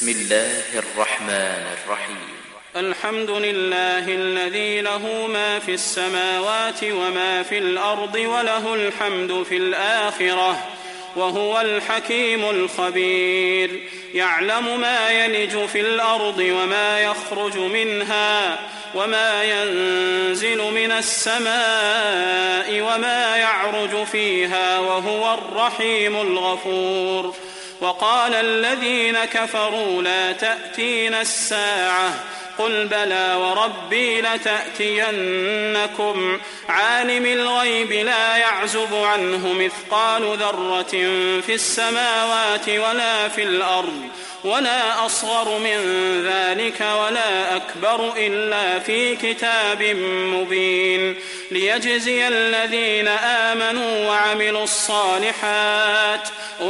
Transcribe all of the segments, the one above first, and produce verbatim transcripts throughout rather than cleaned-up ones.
بسم الله الرحمن الرحيم. الحمد لله الذي له ما في السماوات وما في الأرض وله الحمد في الآخرة وهو الحكيم الخبير. يعلم ما يلج في الأرض وما يخرج منها وما ينزل من السماء وما يعرج فيها وهو الرحيم الغفور. وقال الذين كفروا لا تأتينا الساعة قل بلى وربي لتأتينكم عالم الغيب لا يعزب عنه مثقال ذرة في السماوات ولا في الأرض ولا أصغر من ذلك ولا أكبر إلا في كتاب مبين ليجزي الذين آمنوا وعملوا الصالحات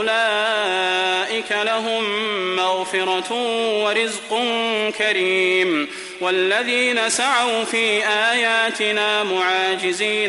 أولئك لهم مغفرة ورزق كريم. والذين سعوا في آياتنا معاجزين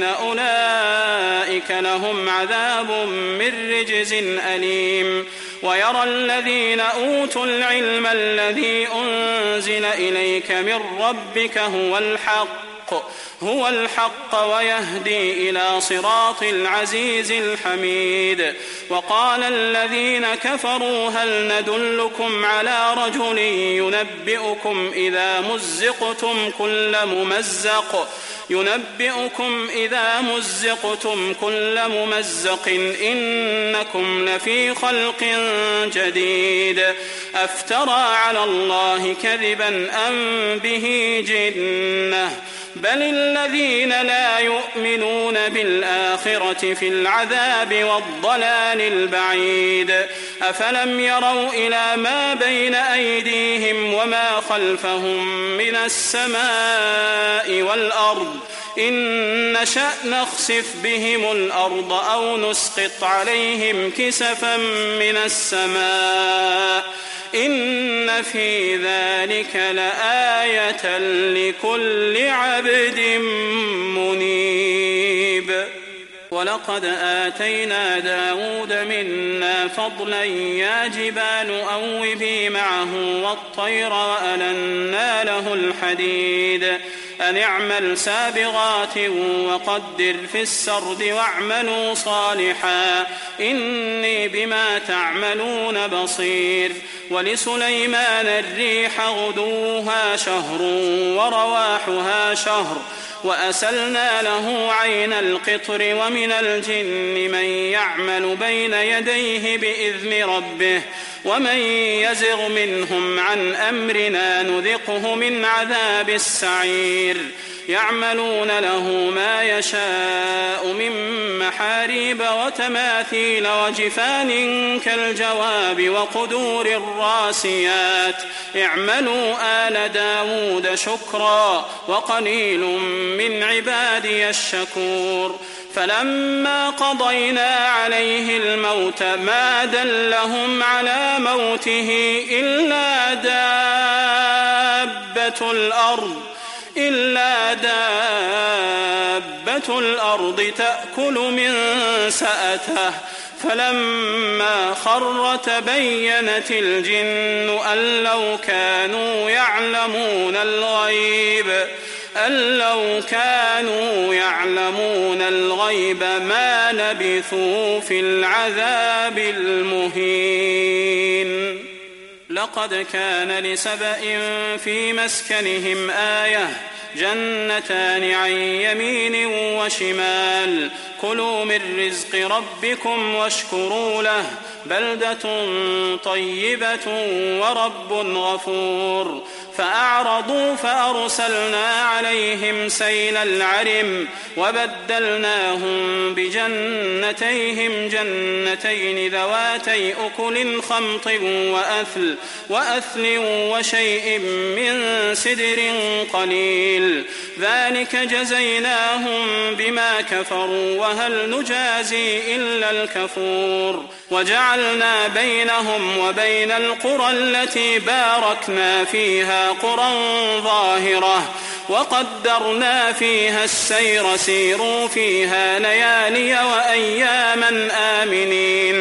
أولئك لهم عذاب من رجز أليم. ويرى الذين أوتوا العلم الذي أنزل إليك من ربك هو الحق هو الحق ويهدي إلى صراط العزيز الحميد. وقال الذين كفروا هل ندلكم على رجل ينبئكم إذا مزقتم كل ممزق ينبئكم إذا مزقتم كل ممزق إنكم لفي خلق جديد أفترى على الله كذبا أم به جنة بل الذين لا يؤمنون بالآخرة في العذاب والضلال البعيد. أفلم يروا إلى ما بين أيديهم وما خلفهم من السماء والأرض إن نشأ نخسف بهم الأرض أو نسقط عليهم كسفا من السماء إن في ذلك لآية لكل عبد منيب. ولقد آتينا داود منا فضلا يا جبال أوبي معه والطير وألنا له الحديد أن اعمل سابغات وقدر في السرد واعملوا صالحا إني بما تعملون بصير. ولسليمان الريح غدوها شهر ورواحها شهر وأسلنا له عين القطر ومن الجن من يعمل بين يديه بإذن ربه ومن يزغ منهم عن أمرنا نذقه من عذاب السعير. يعملون له ما يشاء من محاريب وتماثيل وجفان كالجواب وقدور الراسيات اعملوا آل داود شكرا وقليل من عبادي الشكور. فلما قضينا عليه الموت ما دلهم على موته إلا دابة الأرض إلا دابة الأرض تأكل من سأته فلما خر تبينت الجن أن لو كانوا يعلمون الغيب أن لو كانوا يعلمون الغيب ما لبثوا في العذاب المهين. لقد كان لسبإ في مسكنهم آية جنتان عن يمين وشمال كلوا من رزق ربكم واشكروا له بلدة طيبة ورب غفور. فأعرضوا فأرسلنا عليهم سيل العرم وبدلناهم بجنتيهم جنتين ذواتي أكل خمط وأثل وأثل وشيء من سدر قليل ذلك جزيناهم بما كفروا وهل نجازي إلا الكفور. وجعلنا بينهم وبين القرى التي باركنا فيها قرى ظاهرة وقدرنا فيها السير سيروا فيها ليالي وأياما آمنين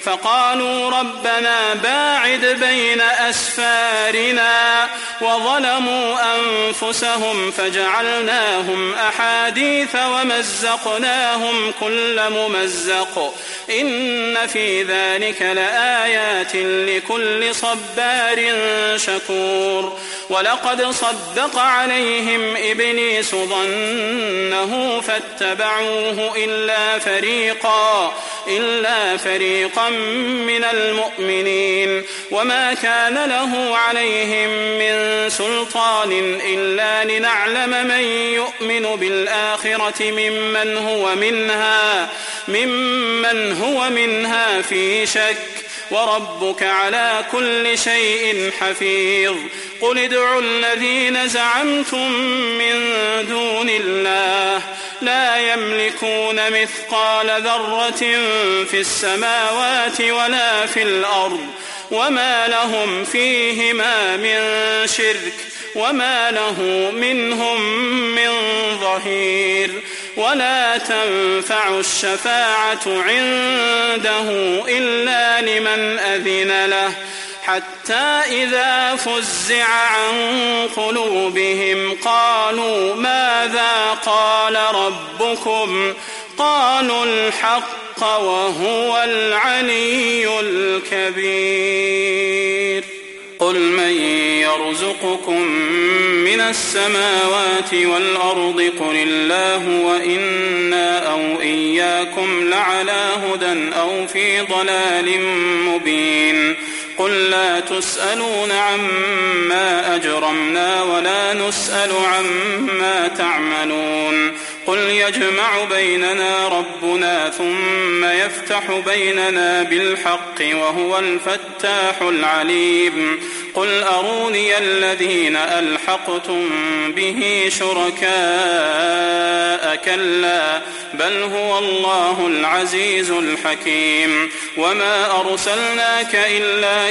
فقالوا ربنا باعد بين أسفارنا وظلموا أنفسهم فجعلناهم أحاديث ومزقناهم كل ممزق إن في ذلك لآيات لكل صبار شكور ولقد صدق عليهم إبليس ظنه فاتبعوه إلا فريقا إلا فريقا من المؤمنين وما كان له عليهم من سلطان إلا لنعلم من يؤمن بالآخرة ممن هو منها ممن هو منها في شك وربك على كل شيء حفيظ قل ادعوا الذين زعمتم من دون الله لا يملكون مثقال ذرة في السماوات ولا في الأرض وما لهم فيهما من شرك وما له منهم من ظهير ولا تنفع الشفاعة عنده إلا لمن أذن له حتى إذا فزع عن قلوبهم قالوا ماذا قال ربكم قالوا الحق وهو العلي الكبير قل من يرزقكم من السماوات والأرض قل الله وإنا أو إياكم لعلى هدى أو في ضلال مبين قل لا تسألون عما أجرمنا ولا نسأل عما تعملون قل يجمع بيننا ربنا ثم يفتح بيننا بالحق وهو الفتاح العليم قل أروني الذين ألحقتم به شركاء كلا بل هو الله العزيز الحكيم وما أرسلناك إلا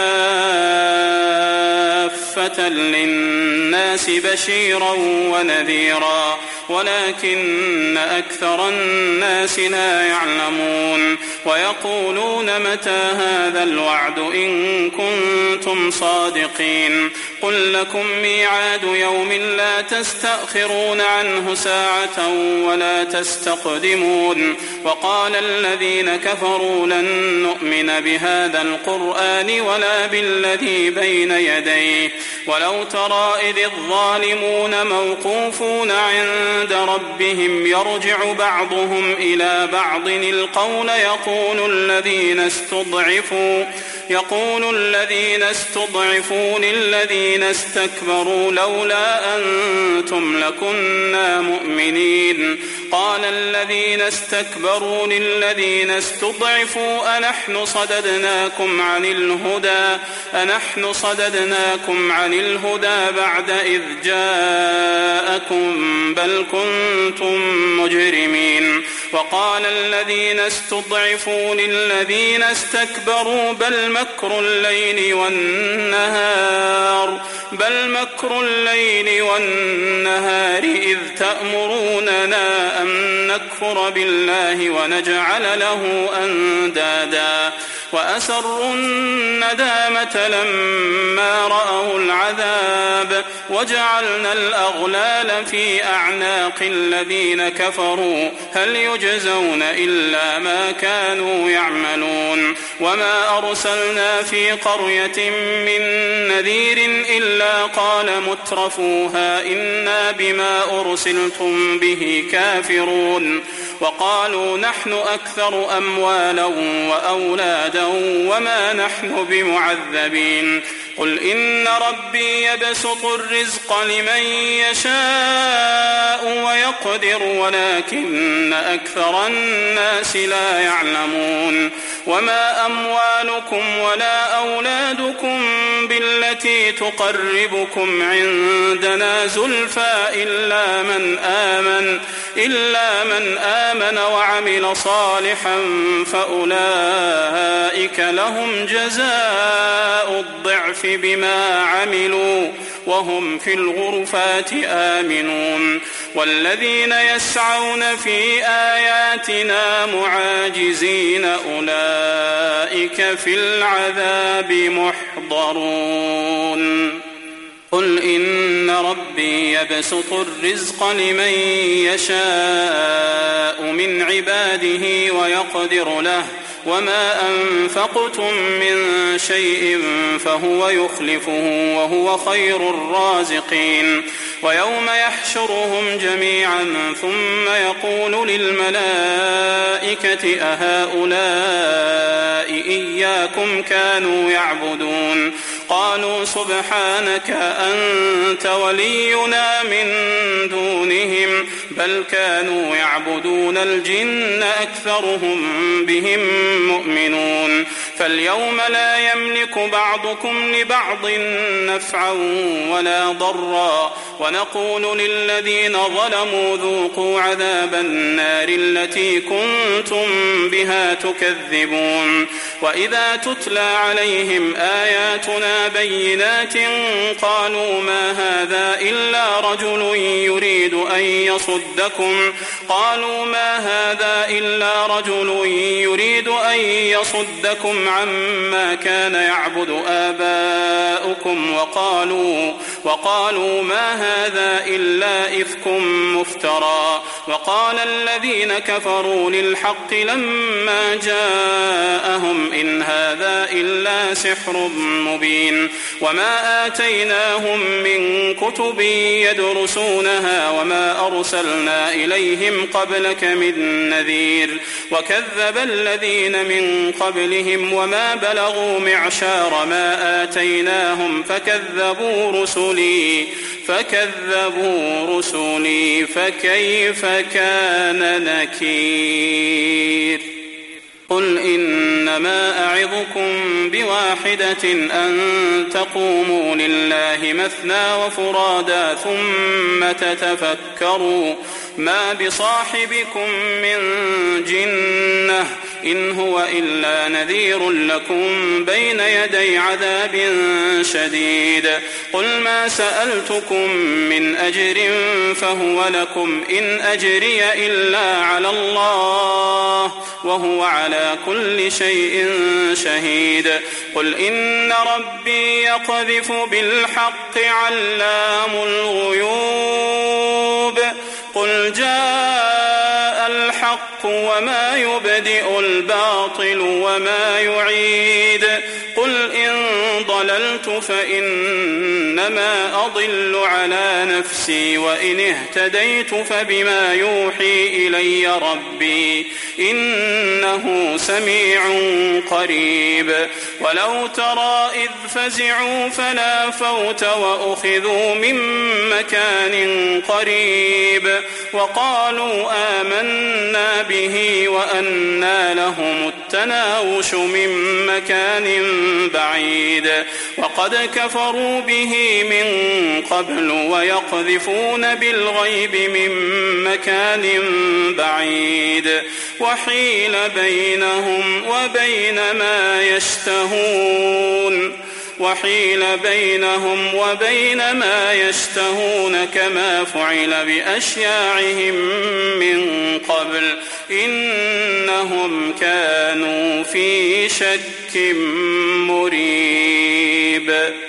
كافة للناس بشيرا ونذيرا ولكن أكثر الناس لا يعلمون ويقولون متى هذا الوعد إن كنتم صادقين قل لكم ميعاد يوم لا تستأخرون عنه ساعة ولا تستقدمون وقال الذين كفروا لن نؤمن بهذا القرآن ولا بالذي بين يديه ولو ترى إذ الظالمون موقوفون عند ربهم يرجع بعضهم إلى بعض القول يقول الذين استضعفوا يقول الذين استضعفوا للذين استكبروا لولا أنتم لكنا مؤمنين قال الذين استكبروا للذين استضعفوا أنحن صددناكم عن الهدى أنحن صددناكم عن الهدى بعد إذ جاءكم بل كنتم مجرمين وقال الذين استضعفوا للذين استكبروا بل مكر الليل والنهار بل مكر الليل والنهار إذ تأمروننا أن نكفر بالله ونجعل له أندادا وأسروا الندامة لما رأوا العذاب وجعلنا الأغلال في أعناق الذين كفروا هل يجزون إلا ما كانوا يعملون وما أرسلنا في قرية من نذير إلا قال مترفوها إنا بما أرسلتم به كافرون وقالوا نحن أكثر أموالا وأولادا وما نحن بمعذبين قل إن ربي يبسط الرزق لمن يشاء ويقدر ولكن أكثر الناس لا يعلمون وما أموالكم ولا أولادكم بالتي تقربكم عندنا زلفى إلا من آمن إلا من آمن وعمل صالحا فأولئك لهم جزاء الضعف بما عملوا وهم في الغرفات آمنون والذين يسعون في آياتنا معاجزين أولئك في العذاب محضرون قل إن ربي يبسط الرزق لمن يشاء من عباده ويقدر له وما أنفقتم من شيء فهو يخلفه وهو خير الرازقين ويوم يحشرهم جميعا ثم يقول للملائكة أهؤلاء إياكم كانوا يعبدون قالوا سبحانك أنت ولينا من دونهم بل كانوا يعبدون الجن أكثرهم بهم مؤمنون فاليوم لا يملك بعضكم لبعض نفعا ولا ضرا ونقول للذين ظلموا ذوقوا عذاب النار التي كنتم بها تكذبون وإذا تتلى عليهم آياتنا بينات قالوا ما هذا إلا رجل يريد أن يصدكم قالوا ما هذا إلا رجل يريد أن يصدكم عما كان يعبد آباؤكم وقالوا وقالوا ما هذا إلا إفك مفترى وقال الذين كفروا للحق لما جاءهم إن هذا إلا سحر مبين وما آتيناهم من كتب يدرسونها وما أرسلنا إليهم قبلك من نذير وكذب الذين من قبلهم وما بلغوا معشار ما آتيناهم فكذبوا رسلي فكذبوا رسلي فكيف كان نكير قل إنما أعظكم بواحدة أن تقوموا لله مثنى وفرادا ثم تتفكروا ما بصاحبكم من جنة إن هو إلا نذير لكم بين يدي عذاب شديد قل ما سألتكم من أجر فهو لكم إن أجري إلا على الله وهو على كل شيء شهيد قل إن ربي يقذف بالحق علام الغيوب قل جاء الحق وما يبدئ الباطل وما يعيد قل إن ضللت فإنما أضل على نفسي وإن اهتديت فبما يوحي إلي ربي إنه سميع قريب ولو ترى إذ فزعوا فلا فوت وأخذوا من مكان قريب وقالوا آمنا به وأنى لهم التناوش من مكان بعيد وقد كفروا به من قبل ويقذفون بالغيب من مكان بعيد وحيل بينهم وبين ما يشتهون وحيل بينهم وبين ما يشتهون كما فعل بأشياعهم من قبل إنهم كانوا في شك مريب.